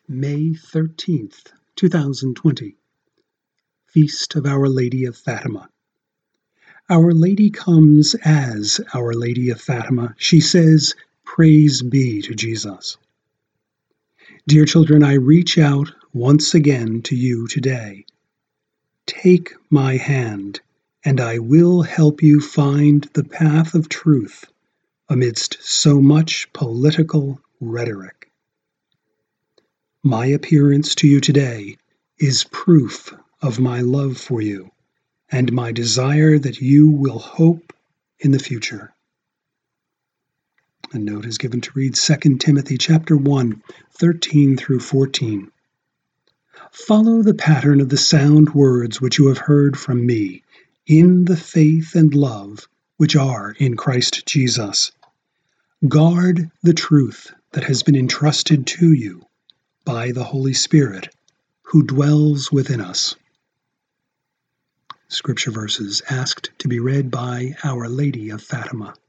May 13th, 2020, Feast of Our Lady of Fatima. Our Lady comes as Our Lady of Fatima. She says, "Praise be to Jesus." Dear children, I reach out once again to you today. Take my hand, and I will help you find the path of truth amidst so much political rhetoric. My appearance to you today is proof of my love for you and my desire that you will hope in the future. A note is given to read 2 Timothy chapter 1, 13 through 14. Follow the pattern of the sound words which you have heard from me in the faith and love which are in Christ Jesus. Guard the truth that has been entrusted to you by the Holy Spirit, who dwells within us. Scripture verses asked to be read by Our Lady of Fatima.